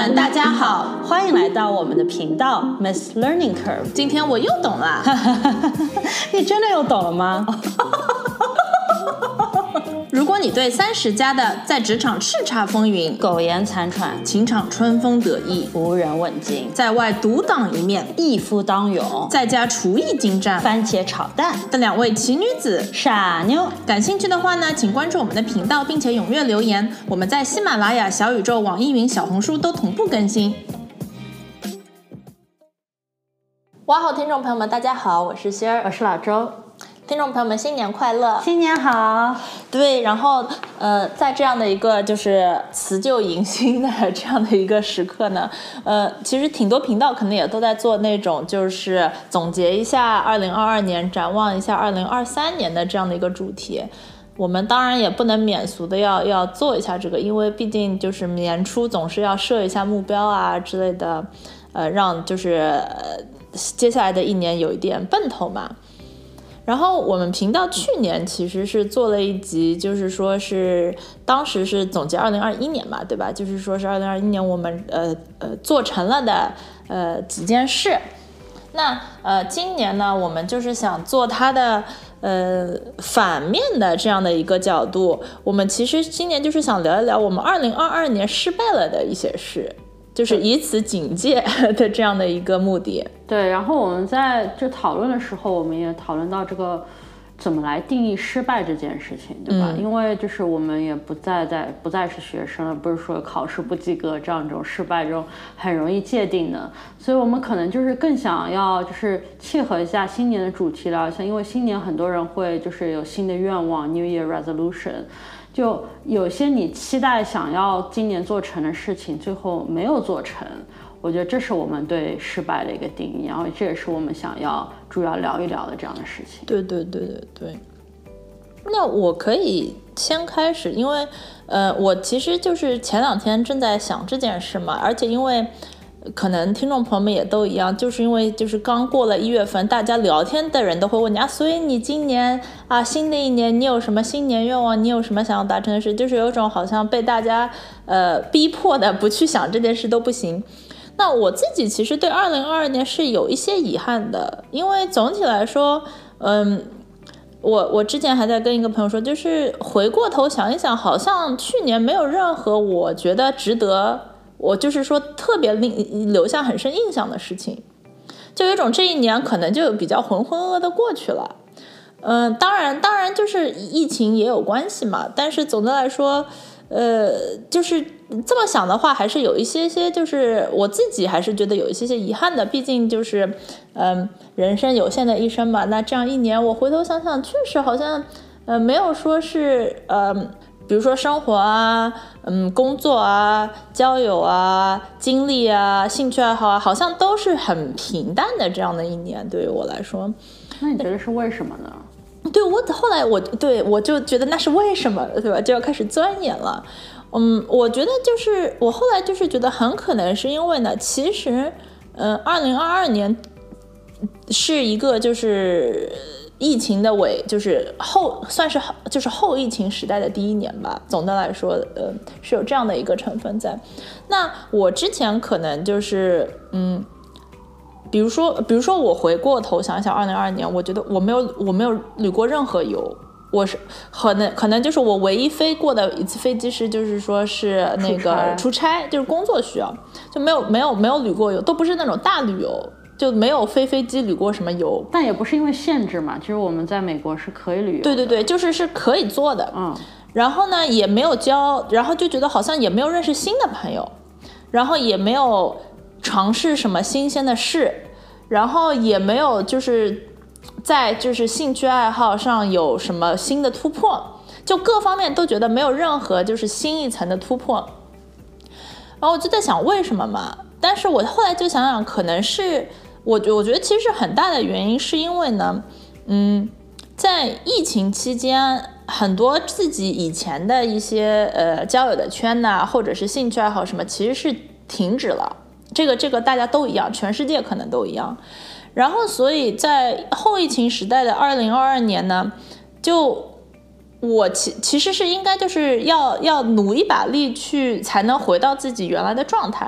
们大家好， 欢迎来到我们的频道 Miss Learning Curve。 今天我又懂了。 你真的又懂了吗？ 如果你对30+的在职场叱咤风云、 苟延残喘、 情场春风得意、 无人问津、 在外独当一面、 一夫当勇、 在家厨艺精湛、 番茄炒蛋的2位奇女子傻妞， 感兴趣的话呢，请关注我们的频道，并且踊跃留言。我们在喜马拉雅、小宇宙、网易云、小红书都同步更新。哇好，听众朋友们，大家好，我是仙儿， 我是老周。 听众朋友们，新年快乐！ 新年好。 对，然后在这样的一个就是辞旧迎新的这样的一个时刻呢，其实挺多频道可能也都在做那种就是总结一下2022年，展望一下2023年的这样的一个主题。我们当然也不能免俗的要做一下这个，因为毕竟就是年初总是要设一下目标啊之类的，让就是接下来的一年有一点奔头嘛。然后我们频道去年其实是做了一集，就是说是当时是总结2021年嘛，对吧？就是说是2021年我们做成了的几件事。那今年呢，我们就是想做它的反面的这样的一个角度。我们其实今年就是想聊一聊我们2022年失败了的一些事，就是以此警戒的这样的一个目的。 对，然后我们在这讨论的时候，我们也讨论到这个怎么来定义失败这件事情，对吧？因为就是我们也不再是学生了，不是说考试不及格这样一种失败这种很容易界定的，所以我们可能就是更想要就是契合一下新年的主题了，像因为新年很多人会就是有新的愿望 New Year Resolution， 就有些你期待想要今年做成的事情最后没有做成，我觉得这是我们对失败的一个定义，然后这也是我们想要主要聊一聊的这样的事情。 对。那我可以先开始，因为我其实就是前2天正在想这件事嘛，而且因为可能听众朋友们也都一样，就是因为就是刚过了1月份，大家聊天的人都会问你啊，所以你今年啊新的一年你有什么新年愿望，你有什么想要达成的事，就是有一种好像被大家逼迫的不去想这件事都不行。那我自己其实对2022年是有一些遗憾的，因为总体来说我之前还在跟一个朋友说，就是回过头想一想，好像去年没有任何我觉得值得我就是说特别留下很深印象的事情，就有一种这一年可能就比较浑浑噩噩的过去了。当然就是疫情也有关系嘛，但是总的来说就是这么想的话，还是有一些就是我自己还是觉得有一些遗憾的，毕竟就是人生有限的一生嘛。那这样一年我回头想想，确实好像没有说是比如说生活啊工作啊交友啊经历啊兴趣爱好啊，好像都是很平淡的这样的一年，对于我来说。 那你觉得是为什么呢？ 对，后来我就觉得那是为什么，对吧？就要开始钻研了。我觉得就是我后来就是觉得很可能是因为呢，其实2022年是一个就是疫情的就是算是就是后疫情时代的第1年吧。总的来说是有这样的一个成分在。那我之前可能就是比如说我回过头想一想2022年，我觉得我没有旅过任何游，我是可能就是我唯一飞过的一次飞机是就是说是那个出差，就是工作需要，就没有旅过游，都不是那种大旅游，就没有飞机旅过什么游。 但也不是因为限制嘛，其实我们在美国是可以旅游的。 对，就是可以做的。然后呢也没有然后就觉得好像也没有认识新的朋友，然后也没有尝试什么新鲜的事，然后也没有就是在就是兴趣爱好上有什么新的突破，就各方面都觉得没有任何就是新一层的突破。然后我就在想为什么嘛，但是我后来就想想，可能是我觉得其实很大的原因是因为呢在疫情期间，很多自己以前的一些交友的圈呐，或者是兴趣爱好什么，其实是停止了。这个大家都一样，全世界可能都一样。然后所以在后疫情时代的2022年呢，就我其实是应该就是要努一把力去才能回到自己原来的状态。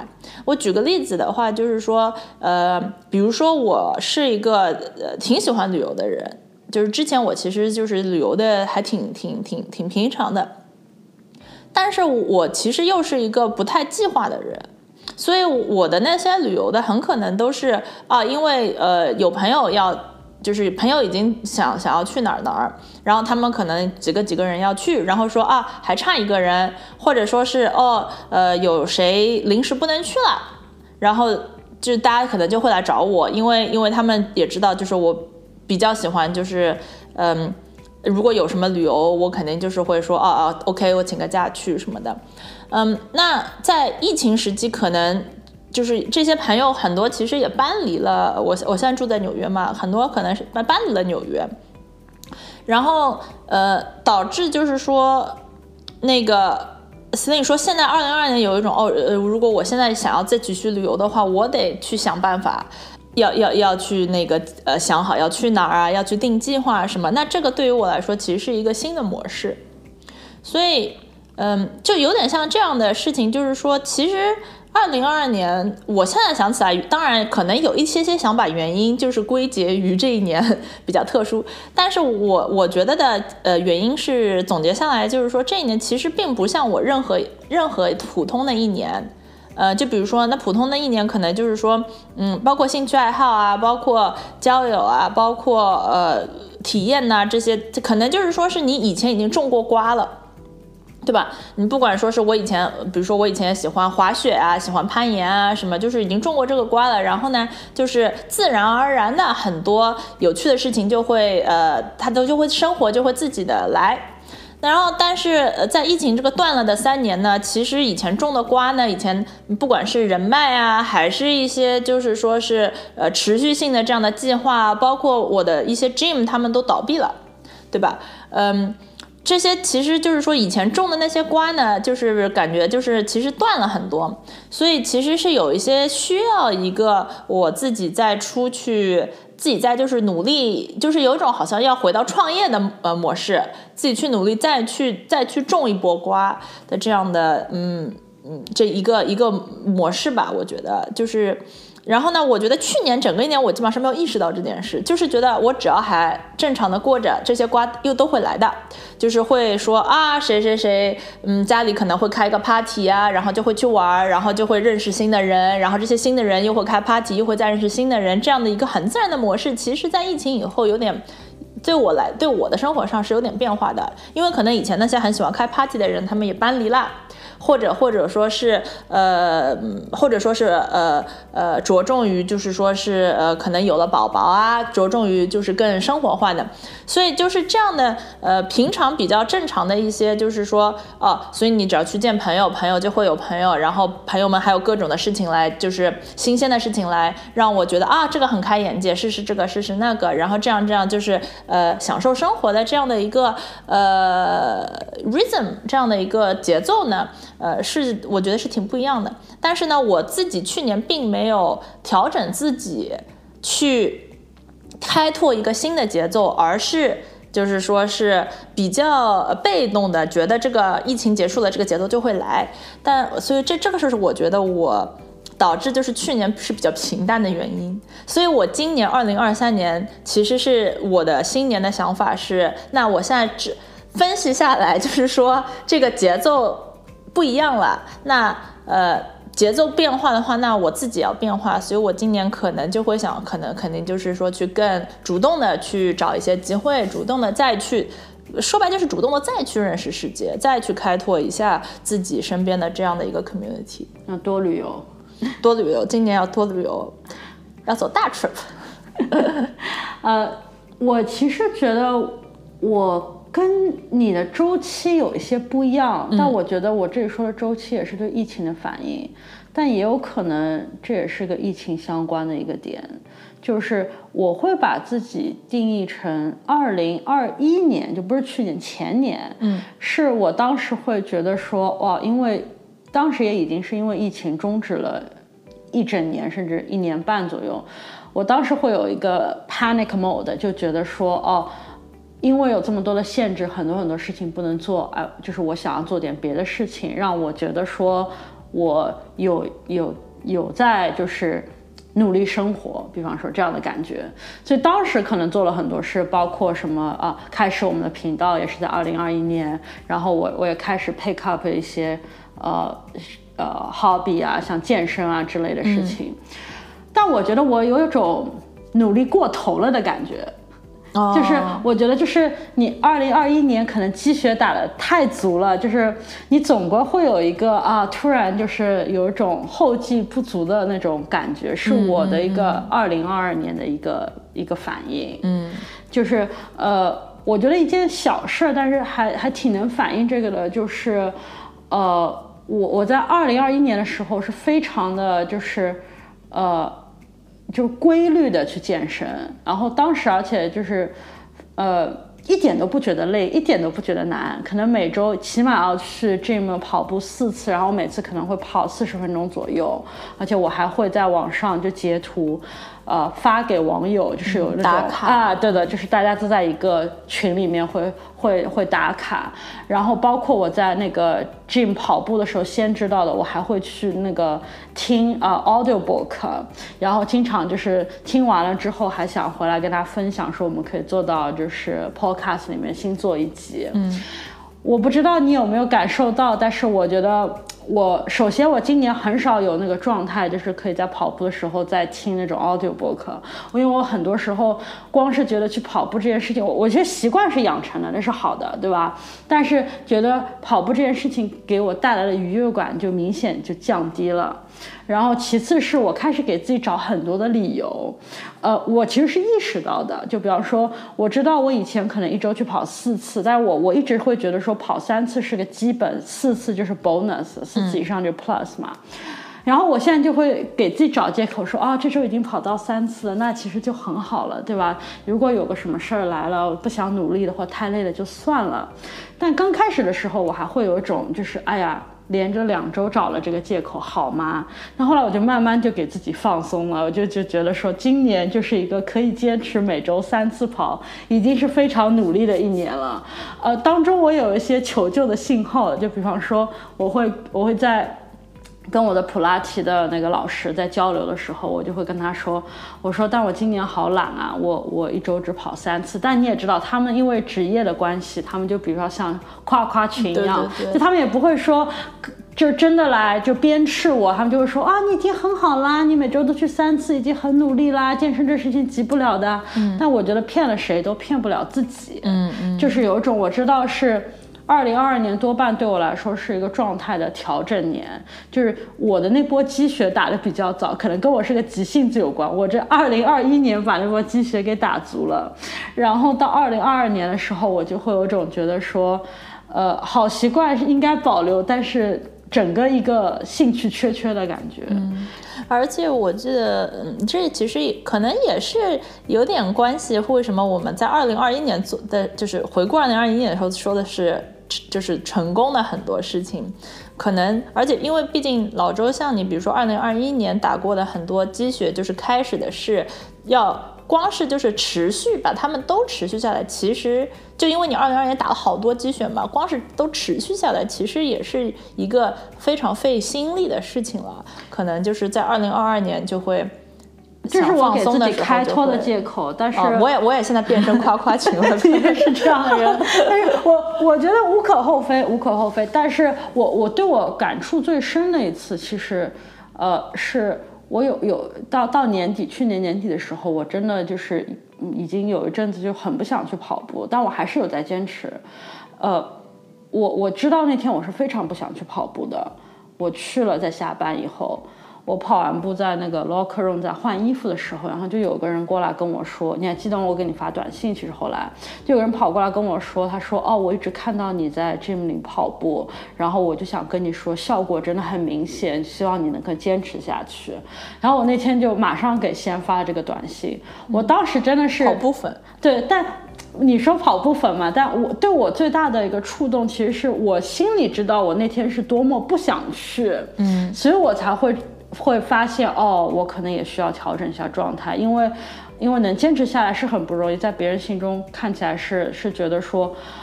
我举个例子的话，就是说，比如说我是一个挺喜欢旅游的人，就是之前我其实就是旅游的还挺平常的，但是我其实又是一个不太计划的人。所以我的那些旅游的很可能都是因为有朋友就是朋友已经想要去哪儿，然后他们可能几个人要去，然后说还差一个人，或者说是有谁临时不能去了，然后就大家可能就会来找我，因为他们也知道就是我比较喜欢就是如果有什么旅游，我肯定就是会说OK 我请个假去什么的。那在疫情时期，可能就是这些朋友很多其实也搬离了我现在住在纽约嘛，很多可能是搬离了纽约，然后导致就是说那个Celine说现在2022年有一种如果我现在想要再继续旅游的话，我得去想办法。要去那个想好要去哪儿啊，要去定计划什么，那这个对于我来说其实是一个新的模式，所以就有点像这样的事情，就是说其实2022年我现在想起来，当然可能有一些想把原因就是归结于这一年比较特殊，但是我觉得的原因是总结下来就是说这一年其实并不像我任何普通的一年。就比如说那普通的一年可能就是说包括兴趣爱好啊，包括交友啊，包括体验呐，这些可能就是说是你以前已经种过瓜了，对吧？你不管说是我以前，比如说我以前喜欢滑雪啊，喜欢攀岩啊什么，就是已经种过这个瓜了，然后呢就是自然而然的很多有趣的事情就会它就会生活就会自己的来。然后但是在疫情这个断了的3年呢，其实以前种的瓜呢，以前不管是人脉啊，还是一些就是说是持续性的这样的计划，包括我的一些 gym 他们都倒闭了，对吧？这些其实就是说以前种的那些瓜呢，就是感觉就是其实断了很多，所以其实是有一些需要一个我自己再出去，自己在就是努力，就是有一种好像要回到创业的模式，自己去努力再去种一波瓜的这样的这一个模式吧，我觉得就是。然后呢，我觉得去年整个一年我基本上没有意识到这件事，就是觉得我只要还正常的过着，这些瓜又都会来的，就是会说谁谁谁家里可能会开一个 party 啊，然后就会去玩，然后就会认识新的人，然后这些新的人又会开 party， 又会再认识新的人，这样的一个很自然的模式，其实在疫情以后有点对我的生活上是有点变化的，因为可能以前那些很喜欢开 party 的人他们也搬离了，或者说是着重于就是说是可能有了宝宝啊，着重于就是更生活化的，所以就是这样的平常比较正常的一些就是说所以你只要去见朋友，朋友就会有朋友，然后朋友们还有各种的事情来，就是新鲜的事情来让我觉得这个很开眼界，试试这个试试那个，然后这样就是享受生活的这样的一个rhythm， 这样的一个节奏呢是我觉得是挺不一样的。但是呢我自己去年并没有调整自己去开拓一个新的节奏，而是就是说是比较被动的觉得这个疫情结束了这个节奏就会来，所以这个是我觉得我导致就是去年是比较平淡的原因。所以我今年2023年其实是我的新年的想法是，那我现在只分析下来就是说这个节奏不一样了，那节奏变化的话，那我自己要变化，所以我今年可能就会想，肯定就是说去更主动的去找一些机会，主动的再去，说白就是主动的再去认识世界，再去开拓一下自己身边的这样的一个 community。 要多旅游， 今年要多旅游，要走大 trip。 我其实觉得我跟你的周期有一些不一样，但我觉得我这里说的周期也是对疫情的反应，但也有可能这也是个疫情相关的一个点，就是我会把自己定义成2021年，就不是去年，前年，是我当时会觉得说哇，因为当时也已经是因为疫情终止了1整年甚至1年半左右，我当时会有一个 panic mode， 就觉得说因为有这么多的限制，很多事情不能做，就是我想要做点别的事情，让我觉得说我有有在就是努力生活，比方说这样的感觉。所以当时可能做了很多事，包括什么开始我们的频道也是在2021年，然后我也开始 pick up 一些hobby 啊，像健身啊之类的事情。但我觉得我有一种努力过头了的感觉。就是我觉得就是你2021年可能鸡血打得太足了，就是你总归会有一个突然就是有一种后继不足的那种感觉，是我的一个2022年的一个反应。就是我觉得一件小事，但是还挺能反映这个的，就是我在2021年的时候是非常的就是规律的去健身，然后当时而且就是一点都不觉得累，一点都不觉得难，可能每周起码要去 gym 跑步4次，然后每次可能会跑40分钟左右，而且我还会在网上就截图发给网友，就是有那种打卡对的，就是大家都在一个群里面会打卡，然后包括我在那个 gym 跑步的时候先知道的，我还会去那个听audiobook， 然后经常就是听完了之后还想回来跟大家分享，说我们可以做到就是 podcast 里面新做一集。我不知道你有没有感受到，但是我觉得首先我今年很少有那个状态，就是可以在跑步的时候在听那种 audiobook， 因为我很多时候光是觉得去跑步这件事情，我觉得习惯是养成的，那是好的，对吧？但是觉得跑步这件事情给我带来的愉悦感就明显就降低了。然后其次是我开始给自己找很多的理由，我其实是意识到的，就比方说我知道我以前可能一周去跑4次，但是我一直会觉得说跑3次是个基本，4次就是 bonus，4次以上就 plus 嘛。然后我现在就会给自己找借口说这周已经跑到3次了，那其实就很好了，对吧？如果有个什么事儿来了，不想努力的话，太累了就算了。但刚开始的时候我还会有一种就是连着2周找了这个借口好吗？那后来我就慢慢就给自己放松了，我就觉得说今年就是一个可以坚持每周3次跑，已经是非常努力的一年了。当中我有一些求救的信号，就比方说我会在跟我的普拉提的那个老师在交流的时候，我就会跟他说，我说但我今年好懒啊，我一周只跑3次。但你也知道他们因为职业的关系，他们就比如说像夸群一样， 对， 就他们也不会说就真的来就鞭笞我，他们就会说你已经很好啦，你每周都去3次已经很努力啦，健身这事情急不了的。但我觉得骗了谁都骗不了自己。就是有一种我知道是2022年多半对我来说是一个状态的调整年，就是我的那波鸡血打得比较早，可能跟我是个急性子有关，我这2021年把那波鸡血给打足了，然后到2022年的时候我就会有种觉得说好习惯是应该保留，但是整个一个兴趣缺的感觉。 而且我记得这其实可能也是有点关系，为什么我们在2021年做的就是回顾2021年的时候说的是就是成功的很多事情，可能而且因为毕竟老周像你比如说2021年打过的很多鸡血，就是开始的是要光是就是持续把他们都持续下来，其实就因为你2022年打了好多鸡血嘛，光是都持续下来其实也是一个非常费心力的事情了，可能就是在2022年就会这是我给自己开脱的借口，但是我也现在变成夸群了， 你也是这样的人。但是我觉得无可厚非。但是我对我感触最深的一次，其实是我有到年底，去年年底的时候，我真的就是已经有一阵子就很不想去跑步，但我还是有在坚持。我知道那天我是非常不想去跑步的，我去了，在下班以后。我跑完步在那个 locker room 在换衣服的时候，然后就有个人过来跟我说，你还记得我给你发短信，其实后来就有人跑过来跟我说，他说我一直看到你在 gym 里跑步，然后我就想跟你说效果真的很明显，希望你能够坚持下去。然后我那天就马上给先发这个短信，我当时真的是跑步粉， 对，但你说跑步粉嘛，但对我最大的一个触动其实是我心里知道我那天是多么不想去，所以我才会发现我可能也需要调整一下状态，因为能坚持下来是很不容易，在别人心中看起来是觉得说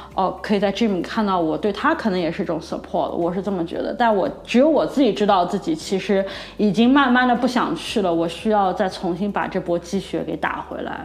可以在 Jim 看到我，对他可能也是一种 support， 我是这么觉得。但我只有我自己知道自己其实已经慢慢的不想去了，我需要再重新把这波积雪给打回来。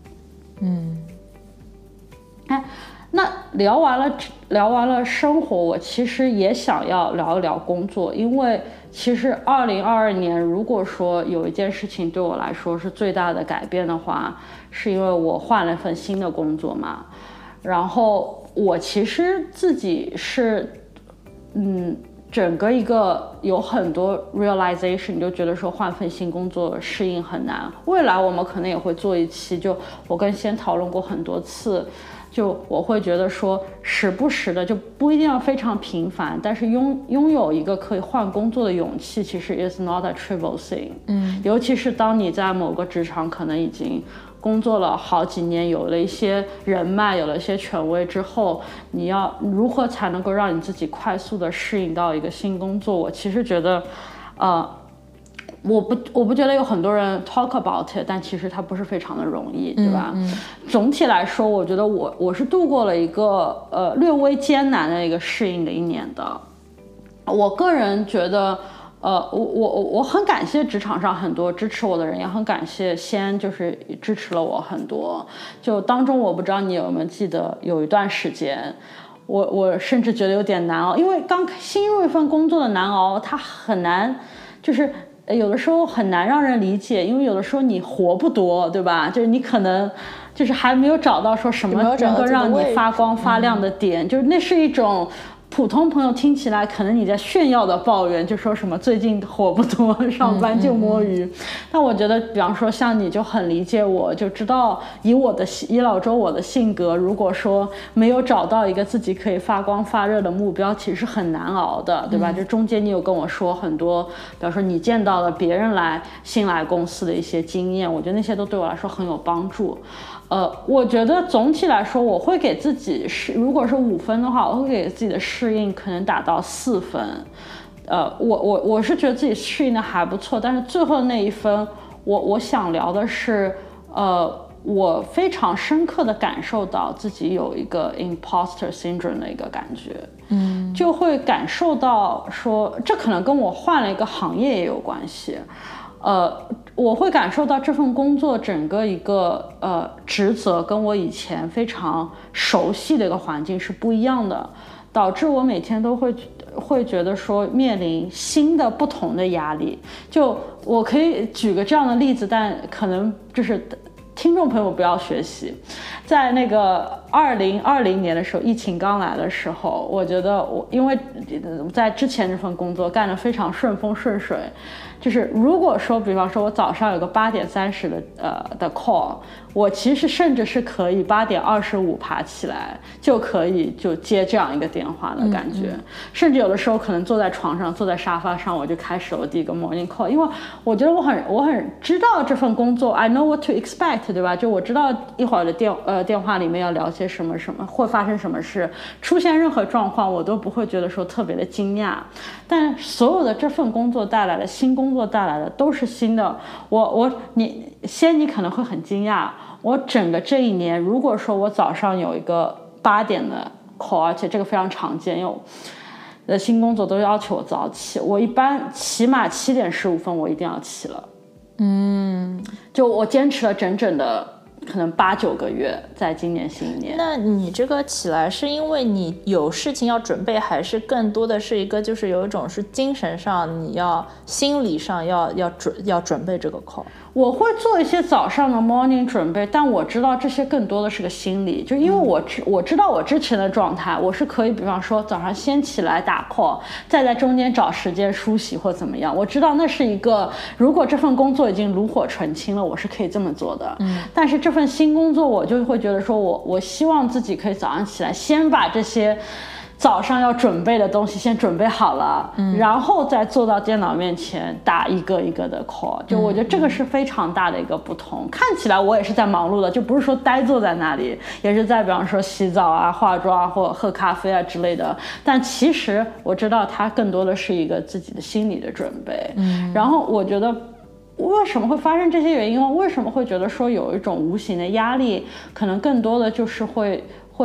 那聊完了生活，我其实也想要聊一聊工作，因为其实2022年如果说有一件事情对我来说是最大的改变的话，是因为我换了一份新的工作嘛。然后我其实自己是整个一个有很多 realization， 你就觉得说换份新工作适应很难。未来我们可能也会做一期，就我跟先讨论过很多次，就我会觉得说时不时的，就不一定要非常频繁，但是拥有一个可以换工作的勇气，其实 is not a trivial thing。尤其是当你在某个职场可能已经工作了好几年，有了一些人脉，有了一些权威之后，你要如何才能够让你自己快速的适应到一个新工作？我其实觉得，我不觉得有很多人 talk about it， 但其实它不是非常的容易，对吧？总体来说，我觉得我是度过了一个略微艰难的一个适应的一年的。我个人觉得。我很感谢职场上很多支持我的人，也很感谢先就是支持了我很多。就当中我不知道你有没有记得，有一段时间我甚至觉得有点难熬，因为刚新入一份工作的难熬，它很难，就是有的时候很难让人理解，因为有的时候你活不多，对吧？就是你可能就是还没有找到说什么能够让你发光发亮的点，就是那是一种。普通朋友听起来可能你在炫耀的抱怨，就说什么最近活不多，上班就摸鱼。但我觉得比方说像你就很理解我，就知道以老周我的性格，如果说没有找到一个自己可以发光发热的目标，其实很难熬的，对吧？就中间你有跟我说很多，比方说你见到了别人新来公司的一些经验，我觉得那些都对我来说很有帮助。我觉得总体来说，我会给自己如果是5分的话，我会给自己的适应可能打到4分。我是觉得自己适应的还不错，但是最后那1分，我想聊的是，我非常深刻的感受到自己有一个 imposter syndrome 的一个感觉，就会感受到说，这可能跟我换了一个行业也有关系。我会感受到这份工作整个一个职责跟我以前非常熟悉的一个环境是不一样的，导致我每天都会觉得说面临新的不同的压力。就我可以举个这样的例子，但可能就是听众朋友不要学习。在那个2020年的时候，疫情刚来的时候，我觉得因为在之前这份工作干得非常顺风顺水，就是如果说比方说我早上有个8点30的 call， 我其实甚至是可以8点25爬起来就可以就接这样一个电话的感觉，甚至有的时候可能坐在床上坐在沙发上我就开始了我第一个 morning call， 因为我觉得我很知道这份工作 I know what to expect， 对吧？就我知道一会儿的电话里面要聊些什么会发生什么事，出现任何状况我都不会觉得说特别的惊讶。但所有的这份工作带来的新工作带来的都是新的。你可能会很惊讶，我整个这一年，如果说我早上有一个8点的 call， 而且这个非常常见，因为我的新工作都要求我早起，我一般起码7点15分我一定要起了。就我坚持了整整的可能8、9个月，在今年新一年。 那你这个起来是因为你有事情要准备，还是更多的是一个就是有一种是精神上你要心理上要准备这个 call？ 我会做一些早上的 morning 准备，但我知道这些更多的是个心理，就因为我知道我之前的状态，我是可以比方说早上先起来打 call， 再在中间找时间梳洗或怎么样，我知道那是一个，如果这份工作已经炉火纯青了，我是可以这么做的。但是这份新工作我就会觉得说我希望自己可以早上起来先把这些早上要准备的东西先准备好了，然后再坐到电脑面前打一个一个的 call， 就我觉得这个是非常大的一个不同。看起来我也是在忙碌的，就不是说呆坐在那里，也是在比方说洗澡啊、化妆啊或喝咖啡啊之类的，但其实我知道它更多的是一个自己的心理的准备。然后我觉得为什么会发生这些原因，为什么会觉得说有一种无形的压力，可能更多的就是会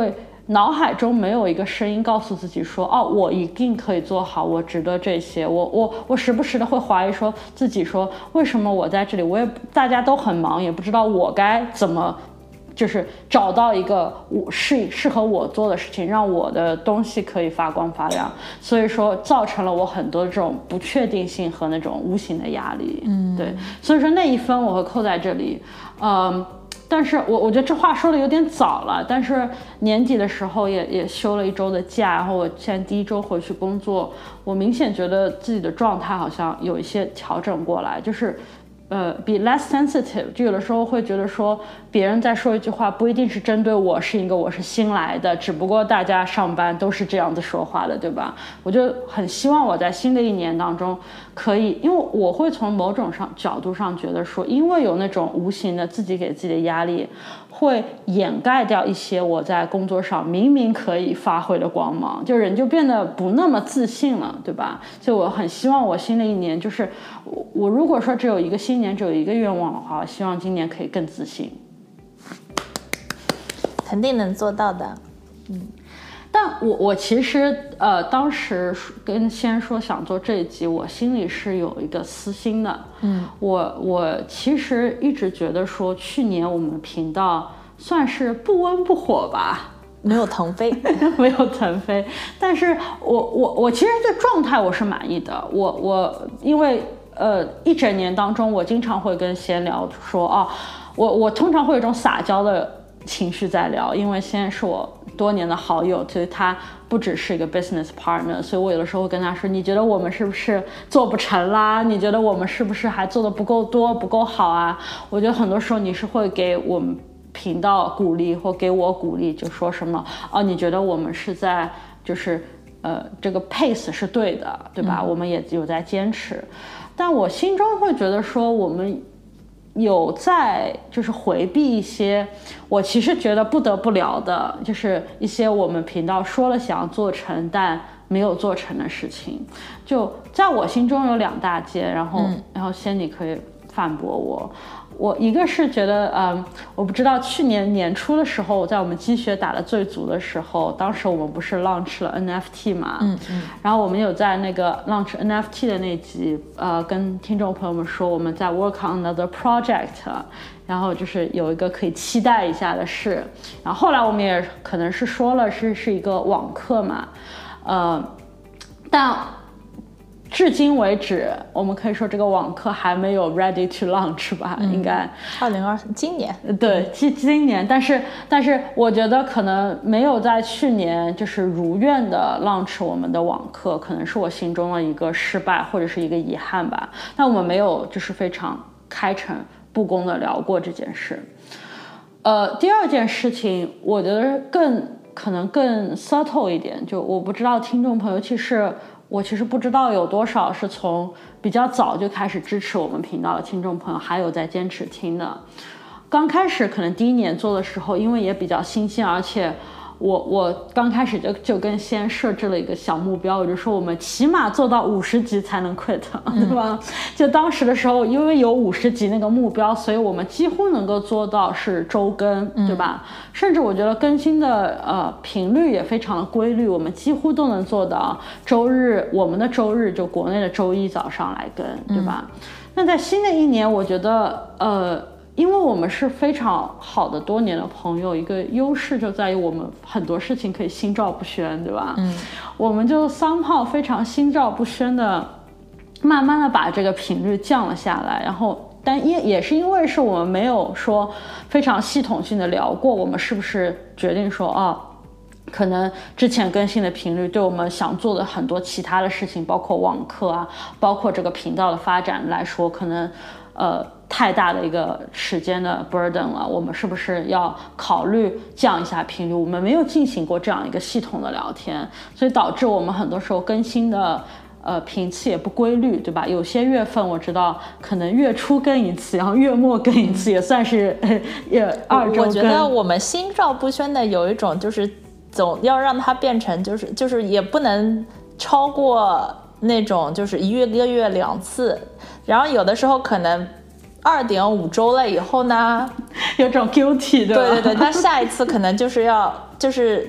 脑海中没有一个声音告诉自己说，哦，我一定可以做好，我值得这些。我时不时的会怀疑说自己说，为什么我在这里，大家都很忙，也不知道我该怎么。就是找到一个适合我做的事情，让我的东西可以发光发亮，所以说造成了我很多这种不确定性和那种无形的压力。对，所以说那一分我会扣在这里。但是我觉得这话说的有点早了，但是年底的时候也休了1周的假，然后我现在第1周回去工作，我明显觉得自己的状态好像有一些调整过来，就是be less sensitive， 就有的时候会觉得说别人在说一句话不一定是针对我，是我是新来的，只不过大家上班都是这样子说话的，对吧？我就很希望我在新的1年当中可以，因为我会从某种角度上觉得说，因为有那种无形的自己给自己的压力，会掩盖掉一些我在工作上明明可以发挥的光芒，就人就变得不那么自信了，对吧？所以我很希望我新的1年，就是我如果说只有一个新年只有一个愿望的话，我希望今年可以更自信。 肯定能做到的。 但我其实当时跟先说想做这一集，我心里是有一个私心的。我其实一直觉得说，去年我们频道算是不温不火吧， 没有腾飞， 没有腾飞。但是我其实对状态我是满意的。我因为1整年当中，我经常会跟先聊说啊，我通常会有一种撒娇的情绪在聊，因为先是我多年的好友，所以他不只是一个 business partner， 所以我有的时候会跟他说，你觉得我们是不是做不成啦？你觉得我们是不是还做的不够多不够好啊？我觉得很多时候你是会给我们频道鼓励，或给我鼓励，就说什么你觉得我们是在就是这个 pace 是对的，对吧？我们也有在坚持，但我心中会觉得说，我们有在就是回避一些我其实觉得不得不聊的，就是一些我们频道说了想要做成但没有做成的事情。就在我心中有2大件，然后先你可以反驳我一个是觉得我不知道去年年初的时候，在我们积雪打得最足的时候，当时我们不是 launch 了 NFT 嘛，然后我们有在那个 launch NFT 的那集跟听众朋友们说我们在 work on another project， 然后就是有一个可以期待一下的事，然后后来我们也可能是说了是一个网课嘛，但至今为止，我们可以说这个网课还没有 ready to launch 吧，应该 2024今年， 对，今年，但是我觉得可能没有在去年就是如愿的 launch 我们的网课，可能是我心中的一个失败或者是一个遗憾吧。但我们没有就是非常开诚布公的聊过这件事。第2件事情，我觉得可能更 subtle 一点，就我不知道听众朋友，我其实不知道有多少是从比较早就开始支持我们频道的听众朋友，还有在坚持听的。刚开始可能第1年做的时候，因为也比较新鲜，而且我刚开始就跟先设置了一个小目标，我就说我们起码做到50集才能 quit， 对吧？就当时的时候，因为有50集那个目标，所以我们几乎能够做到是周更，对吧？甚至我觉得更新的频率也非常的规律，我们几乎都能做到周日，我们的周日就国内的周1早上来更，对吧？那在新的1年，我觉得因为我们是非常好的多年的朋友，一个优势就在于我们很多事情可以心照不宣，对吧？我们就somehow非常心照不宣的慢慢的把这个频率降了下来，然后但也是因为是我们没有说非常系统性的聊过，我们是不是决定说可能之前更新的频率对我们想做的很多其他的事情，包括网课啊，包括这个频道的发展来说，可能太大的一个时间的 burden 了，我们是不是要考虑降一下频率？我们没有进行过这样一个系统的聊天，所以导致我们很多时候更新的频次也不规律，对吧？有些月份我知道可能月初更一次，然后月末更一次，也算是2周更。 我觉得我们心照不宣的有一种就是总要让它变成就是也不能超过那种就是1个月2次，然后有的时候可能 2.5周了以后呢， 有种 guilty 的。 对对对，那下一次可能就是要就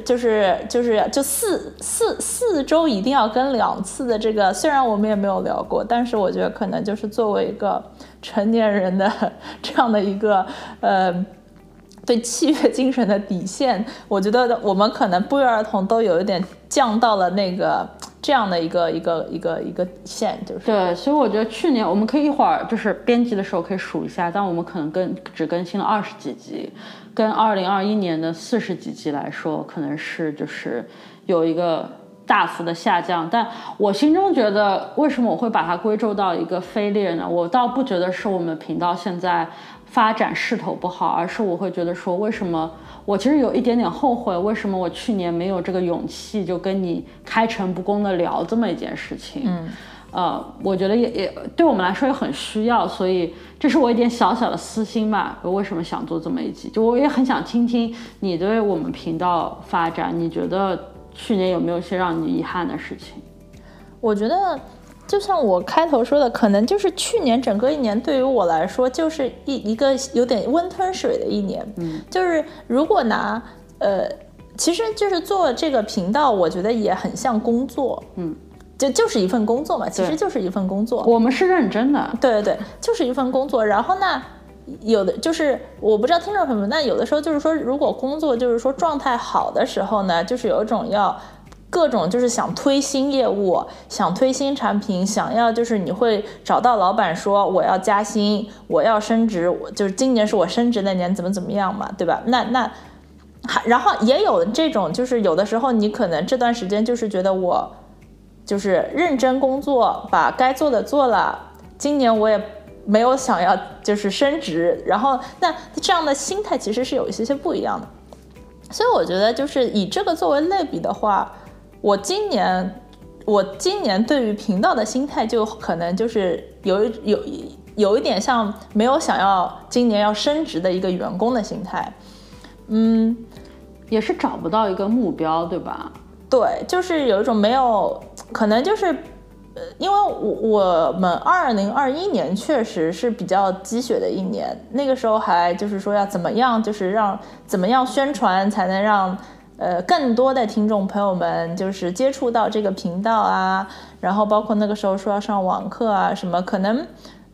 四周一定要跟2次的这个，虽然我们也没有聊过，但是我觉得可能就是作为一个成年人的这样的一个对契约精神的底线，我觉得我们可能不约而同都有一点降到了那个这样的一个线，就是。 对，所以我觉得去年我们可以一会儿就是编辑的时候可以数一下，但我们可能只更新了20几集，跟2021年的40几集来说，可能是就是有一个大幅的下降。但我心中觉得，为什么我会把它归咎到一个failure呢？我倒不觉得是我们频道现在发展势头不好，而是我会觉得说，为什么我其实有一点点后悔，为什么我去年没有这个勇气就跟你开诚布公的聊这么一件事情。我觉得也对我们来说也很需要，所以这是我一点小小的私心吧。我为什么想做这么一集，就我也很想听听你对我们频道发展，你觉得去年有没有一些让你遗憾的事情？ 我觉得就像我开头说的，可能就是去年整个一年对于我来说就是一个有点温吞水的一年。就是如果拿其实就是做这个频道，我觉得也很像工作。就是一份工作嘛，其实就是一份工作。 我们是认真的。 对对对，就是一份工作。然后呢，有的就是我不知道听众朋友们，那有的时候就是说，如果工作就是说状态好的时候呢，就是有一种要各种就是想推新业务，想推新产品，想要就是你会找到老板说我要加薪，我要升职，就是今年是我升职的年，怎么样嘛，对吧？然后也有这种，就是有的时候你可能这段时间就是觉得我就是认真工作，把该做的做了，今年我也没有想要就是升职，然后那这样的心态其实是有一些不一样的。所以我觉得就是以这个作为类比的话，我今年对于频道的心态就可能就是有一点像没有想要今年要升职的一个员工的心态。 也是找不到一个目标，对吧？ 对，就是有一种没有，可能就是因为我们2021年确实是比较鸡血的一年，那个时候还就是说要怎么样，就是怎么样宣传才能让更多的听众朋友们就是接触到这个频道啊，然后包括那个时候说要上网课啊什么，可能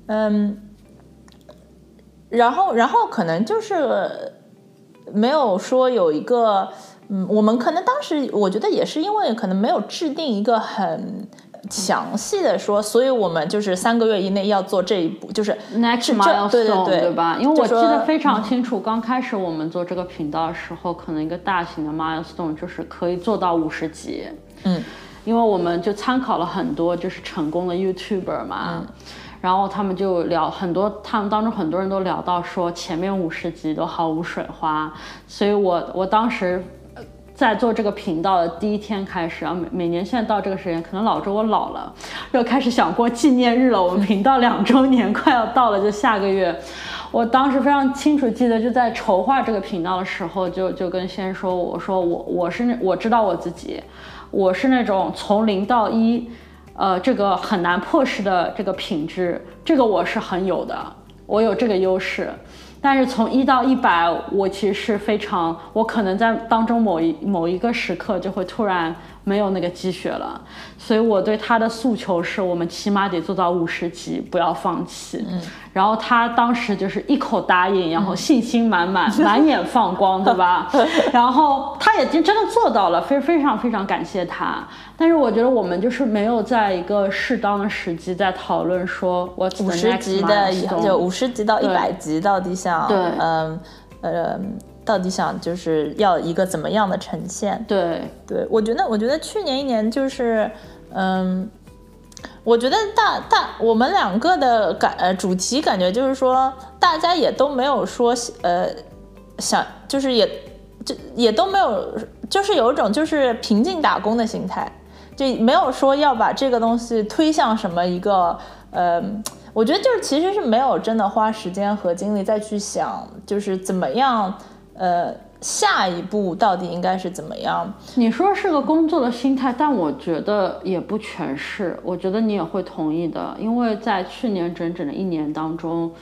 然后可能就是没有说有一个我们可能当时我觉得也是因为可能没有制定一个很详细的说，所以我们就是3个月以内要做这一步，就是 next milestone， 对吧？因为我记得非常清楚，刚开始我们做这个频道的时候，可能一个大型的 milestone 就是可以做到50集。因为我们就参考了很多就是成功的 YouTuber 嘛。然后他们就聊很多，他们当中很多人都聊到说前面50集都毫无水花，所以我当时在做这个频道的第一天开始，然后每年现在到这个时间，可能老周我老了，又开始想过纪念日了。我们频道2周年快要到了，就下个月。我当时非常清楚记得，就在筹划这个频道的时候，就跟先说，我说我知道我自己，我是那种从0到1。这个很难破释的这个品质，这个我是很有的，我有这个优势。但是从1到100，我其实是非常，我可能在当中某一个时刻就会突然没有那个积雪了。所以我对他的诉求是，我们起码得做到50集，不要放弃。然后他当时就是一口答应，然后信心满满，满眼放光，对吧？然后他也真的做到了，非常非常感谢他。但是我觉得我们就是没有在一个适当的时机在讨论说，what's the next milestone， 50集的以后就50集到100集到底想到底想就是要一个怎么样的呈现？对，我觉得去年一年就是我觉得我们2个的主题感觉就是说，大家也都没有说想就是也都没有，就是有一种就是平静打工的心态，就没有说要把这个东西推向什么一个我觉得就是其实是没有真的花时间和精力再去想，就是怎么样下一步到底应该是怎么样。 你说是个工作的心态，但我觉得也不全是，我觉得你也会同意的，因为在去年整整的1年当中，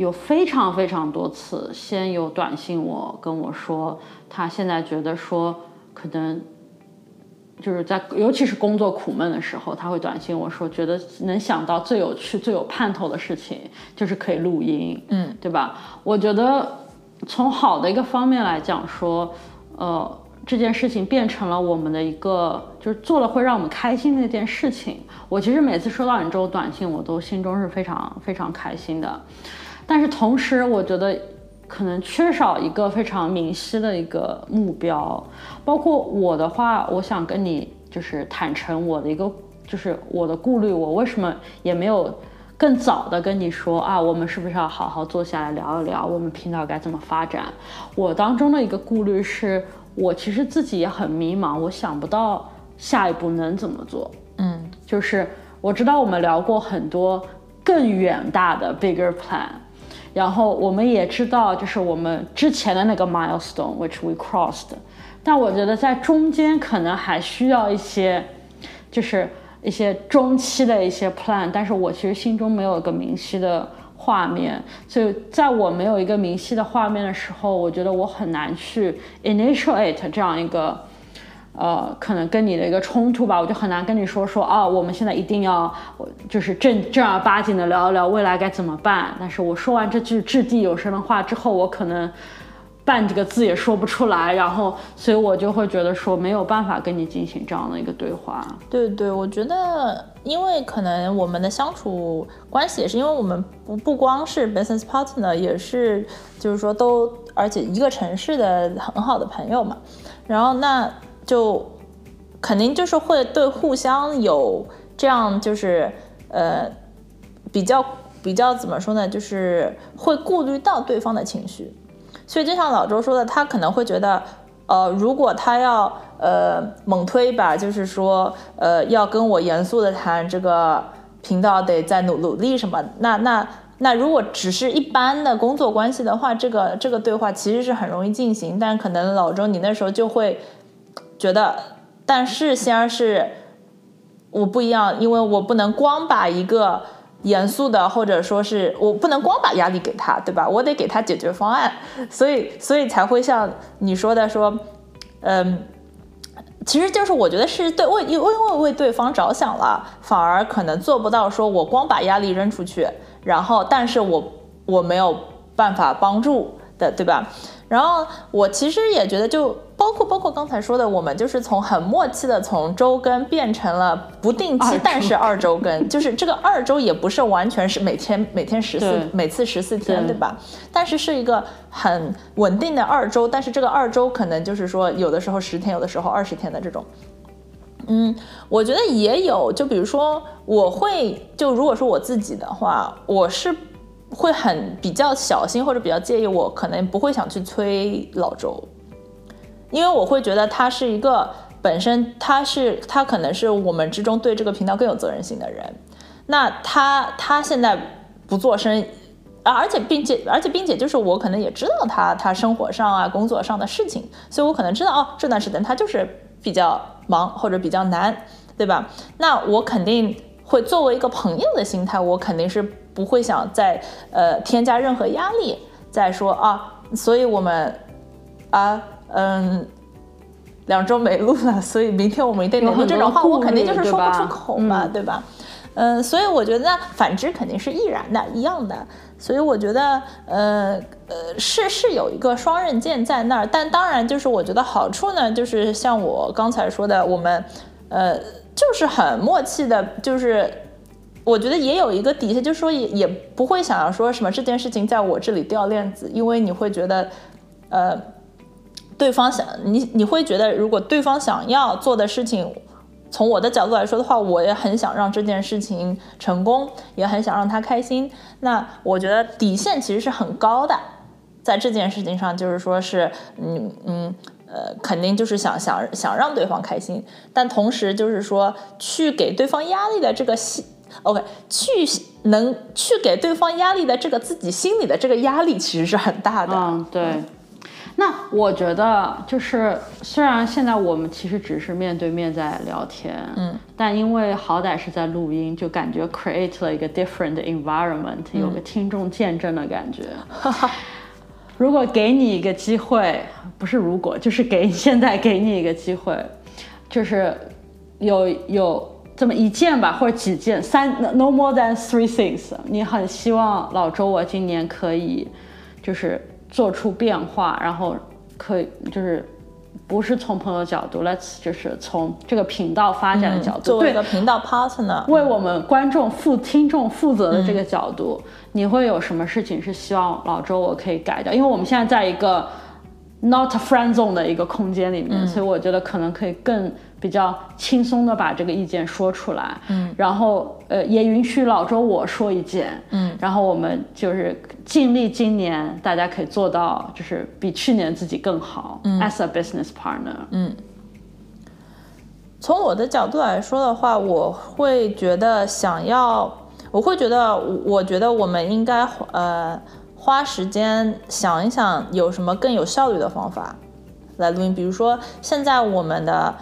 有非常非常多次，先有短信跟我说，他现在觉得说可能就是尤其是工作苦闷的时候，他会短信我说，觉得能想到最有趣、最有盼头的事情就是可以录音，对吧？我觉得从好的一个方面来讲说，这件事情变成了我们的一个，就是做了会让我们开心的一件事情。我其实每次收到你这种短信，我都心中是非常非常开心的。但是同时，我觉得可能缺少一个非常明晰的一个目标。包括我的话，我想跟你就是坦诚我的一个，就是我的顾虑，我为什么也没有更早的跟你说啊，我们是不是要好好坐下来聊一聊，我们频道该怎么发展？我当中的一个顾虑是，我其实自己也很迷茫，我想不到下一步能怎么做。就是我知道我们聊过很多更远大的 bigger plan， 然后我们也知道就是我们之前的那个 milestone which we crossed， 但我觉得在中间可能还需要一些就是一些中期的一些 plan， 但是我其实心中没有一个明晰的画面，所以在我没有一个明晰的画面的时候，我觉得我很难去 initiate 这样一个可能跟你的一个冲突吧，我就很难跟你说啊，我们现在一定要就是正儿八经的聊一聊未来该怎么办。但是我说完这句掷地有声的话之后，我可能半这个字也说不出来，然后所以我就会觉得说没有办法跟你进行这样的一个对话。 对，我觉得因为可能我们的相处关系也是因为我们不光是 business partner， 也是就是说而且一个城市的很好的朋友嘛，然后那就肯定就是会对互相有这样就是比较怎么说呢，就是会顾虑到对方的情绪。所以就像老周说的，他可能会觉得如果他要猛推吧，就是说要跟我严肃的谈这个频道得再努力什么，那如果只是一般的工作关系的话，这个对话其实是很容易进行，但可能老周你那时候就会觉得，但是先儿是我不一样，因为我不能光把一个严肃的，或者说是我不能光把压力给他，对吧？我得给他解决方案，所以才会像你说的说，其实就是我觉得是因为为对方着想了，反而可能做不到说我光把压力扔出去，然后但是我没有办法帮助的，对吧？然后我其实也觉得就包括刚才说的，我们就是从很默契的从周更变成了不定期但是2周更，就是这个2周也不是完全是每天14，每次14天，对吧？但是是一个很稳定的2周，但是这个2周可能就是说有的时候10天，有的时候20天的这种。我觉得也有，就比如说我会就如果说我自己的话，我是会比较小心或者比较介意，我可能不会想去催老周，因为我会觉得他是一个本身他可能是我们之中对这个频道更有责任心的人，那他现在不做声而且并且就是我可能也知道他生活上啊工作上的事情，所以我可能知道这段时间他就是比较忙或者比较难，对吧？那我肯定会作为一个朋友的心态，我肯定是不会想再添加任何压力，再说啊，所以我们2周没录了，所以明天我们一定得录，这种话我肯定就是说不出口嘛，对吧？所以我觉得反之肯定是亦然的，一样的。所以我觉得是有一个双刃剑在那儿，但当然就是我觉得好处呢，就是像我刚才说的，我们就是很默契的，就是我觉得也有一个底线，就是说也不会想要说什么这件事情在我这里掉链子，因为你会觉得对方你会觉得如果对方想要做的事情，从我的角度来说的话，我也很想让这件事情成功，也很想让他开心，那我觉得底线其实是很高的，在这件事情上，就是说是肯定就是想让对方开心，但同时就是说去给对方压力的这个去给对方压力的这个自己心里的这个压力其实是很大的。 对。 那我觉得就是虽然现在我们其实只是面对面在聊天，但因为好歹是在录音，就感觉 create 了一个 different environment，有个听众见证的感觉。如果给你一个机会，不是如果，就是现在给你一个机会，就是有这么一件吧，或者几件，no more than 3 things， 你很希望老周我今年可以就是做出变化，然后可以就是不是从朋友角度 ，let's 就是从这个频道发展的角度， 作为一个频道 partner， 为我们观众听众负责的这个角度，你会有什么事情是希望老周我可以改掉？因为我们现在在一个 not friend zone 的一个空间里面，所以我觉得可能可以更比较轻松的把这个意见说出来，然后也允许老周我说一件，然后我们就是尽力今年大家可以做到就是比去年自己更好，as a business partner。 从我的角度来说的话，我会觉得我觉得我们应该花时间想一想有什么更有效率的方法来录音，比如说现在我们的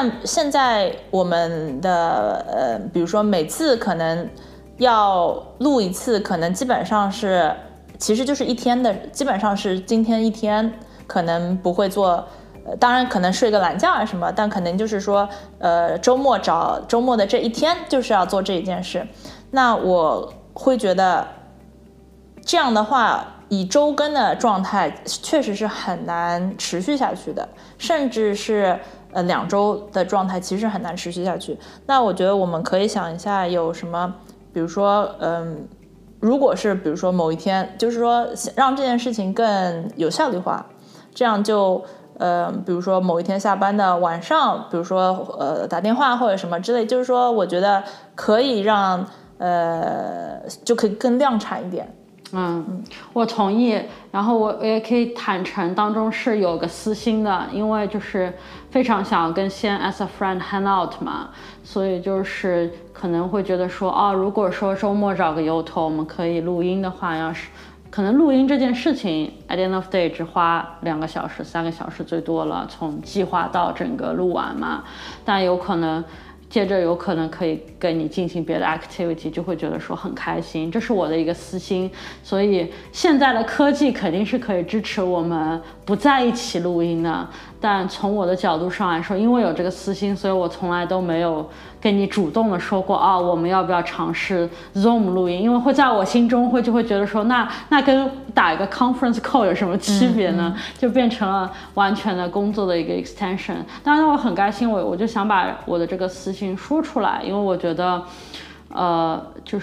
比如说每次可能要录一次，可能基本上是其实就是一天的，基本上是今天一天，可能不会做。当然可能睡个懒觉啊什么，但可能就是说，周末的这一天就是要做这一件事。那我会觉得这样的话，以周更的状态确实是很难持续下去的，甚至是2周的状态其实很难持续下去。那我觉得我们可以想一下有什么，比如说，如果是比如说某一天，就是说让这件事情更有效率化，这样就。比如说某一天下班的晚上，比如说打电话或者什么之类，就是说我觉得可以让就可以更量产一点。 我同意。然后我也可以坦诚当中是有个私心的，因为就是非常想跟先 as a friend hang out 嘛，所以就是可能会觉得说如果说周末找个由头我们可以录音的话，要是可能录音这件事情 at the end of day 只花2个小时3个小时最多了，从计划到整个录完嘛，但有可能可以跟你进行别的 activity， 就会觉得说很开心，这是我的一个私心。所以现在的科技肯定是可以支持我们不在一起录音的，但从我的角度上来说，因为有这个私心，所以我从来都没有跟你主动的说过我们要不要尝试 Zoom 录音，因为会在我心中就会觉得说那跟打一个 conference call 有什么区别呢？就变成了完全的工作的一个 extension。当然我很开心，我就想把我的这个私心说出来，因为我觉得就是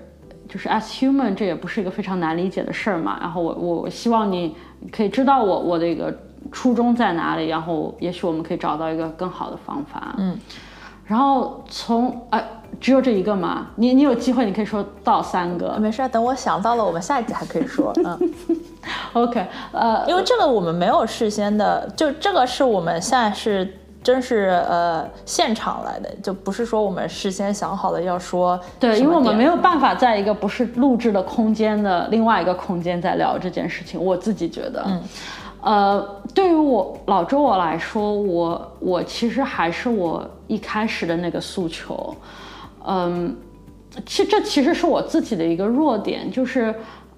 as human 这也不是一个非常难理解的事儿嘛，然后我希望你可以知道我的一个初衷在哪里，然后也许我们可以找到一个更好的方法。然后只有这一个嘛？你有机会你可以说到3个。 没事，等我想到了，我们下一集还可以说。 OK， 因为这个我们没有事先的，就这个是我们现在真是现场来的，就不是说我们事先想好了要说。 对，因为我们没有办法在一个不是录制的空间的另外一个空间在聊这件事情，我自己觉得。对于老周我来说，我其实还是我一开始的那个诉求。这其实是我自己的一个弱点，就是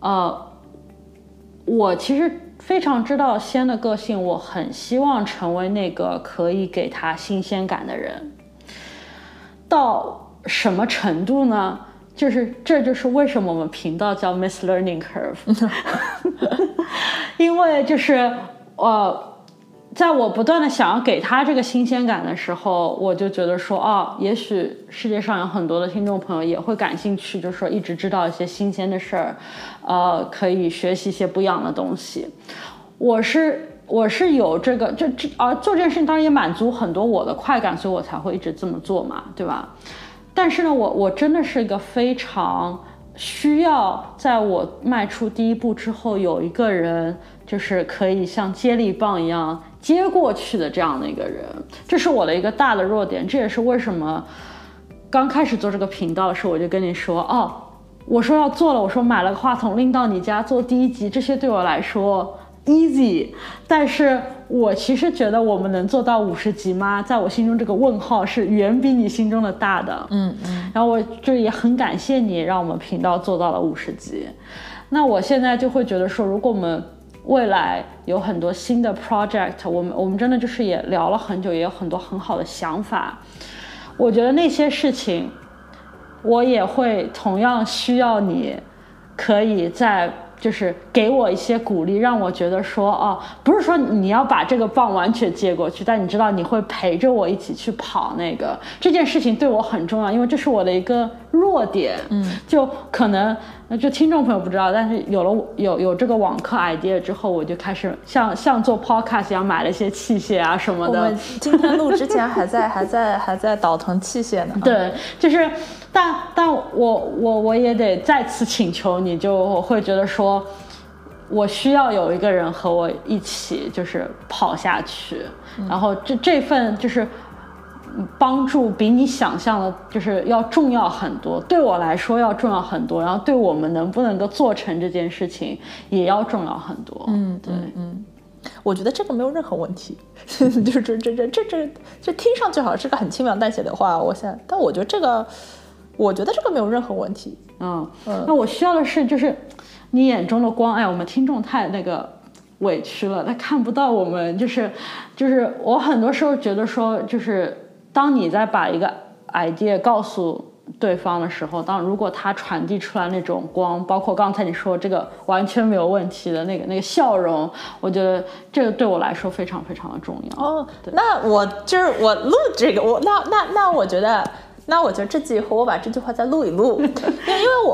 我其实非常知道仙的个性，我很希望成为那个可以给他新鲜感的人。到什么程度呢？这就是为什么我们频道叫 Miss Learning Curve。因为就是在我不断的想要给他这个新鲜感的时候，我就觉得说也许世界上有很多的听众朋友也会感兴趣，就是说一直知道一些新鲜的事儿，可以学习一些不一样的东西。我是有这个做这件事情当然也满足很多我的快感，所以我才会一直这么做嘛，对吧？但是呢，我真的是一个非常需要在我迈出第一步之后有一个人就是可以像接力棒一样接过去的这样的一个人，这是我的一个大的弱点。这也是为什么刚开始做这个频道的时候我就跟你说我说要做了，我说买了个话筒拎到你家做第1集，这些对我来说 easy， 但是我其实觉得我们能做到50集吗？在我心中这个问号是远比你心中的大的。然后我就也很感谢你让我们频道做到了50集。那我现在就会觉得说，如果我们未来有很多新的 project， 我们真的就是也聊了很久，也有很多很好的想法，我觉得那些事情我也会同样需要你可以在就是给我一些鼓励，让我觉得说哦，不是说你要把这个棒完全接过去，但你知道你会陪着我一起去跑那个，这件事情对我很重要，因为这是我的一个弱点。就可能就听众朋友不知道，但是有这个网课 idea 之后，我就开始像做 podcast 一样买了一些器械啊什么的。 我们今天录之前还在倒腾器械呢。 对，就是但我也得再次请求你，就会觉得说我需要有一个人和我一起就是跑下去，然后这份就是帮助比你想象的就是要重要很多，对我来说要重要很多，然后对我们能不能够做成这件事情也要重要很多。对。 我觉得这个没有任何问题，就是这听上去好像是个很轻描淡写的话，但我觉得这个没有任何问题。 那我需要的是就是你眼中的光。哎，我们听众太那个委屈了，他看不到我们，就是我很多时候觉得说，就是当你在把一个 idea 告诉对方的时候，如果他传递出来那种光，包括刚才你说这个完全没有问题的那个笑容，我觉得这个对我来说非常非常的重要。 那我录这个，那我觉得这集以后我把这句话再录一录，因为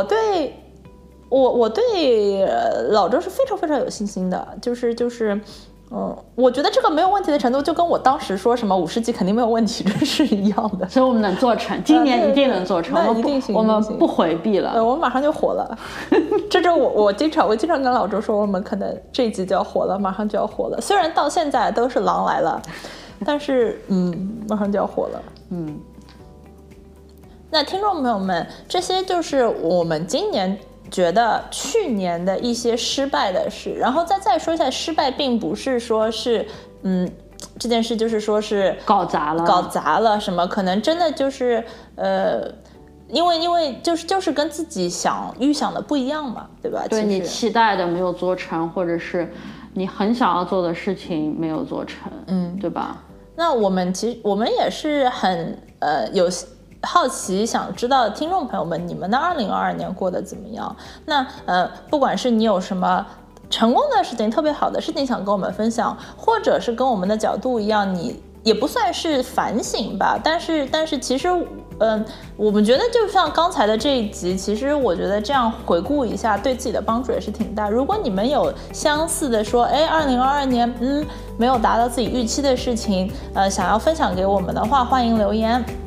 我对老周是非常非常有信心的，我觉得这个没有问题的程度，就跟我当时说什么50集肯定没有问题，这是一样的。 所以我们能做成，今年一定能做成，我们不回避了。 我们马上就火了。这周我经常跟老周说，我们可能这一集就要火了，马上就要火了。虽然到现在都是狼来了，但是马上就要火了。那听众朋友们，这些就是我们今年觉得去年的一些失败的事，然后再说一下，失败并不是说是这件事就是说是搞砸了什么，可能真的就是因为就是跟自己预想的不一样嘛，对吧？ 对，你期待的没有做成，或者是你很想要做的事情没有做成，对吧？ 那我们也是很有好奇想知道听众朋友们，你们的2022年过得怎么样？那不管是你有什么成功的事情、特别好的事情想跟我们分享，或者是跟我们的角度一样，你也不算是反省吧，但是其实我们觉得就像刚才的这一集，其实我觉得这样回顾一下对自己的帮助也是挺大。如果你们有相似的说2022年没有达到自己预期的事情想要分享给我们的话，欢迎留言。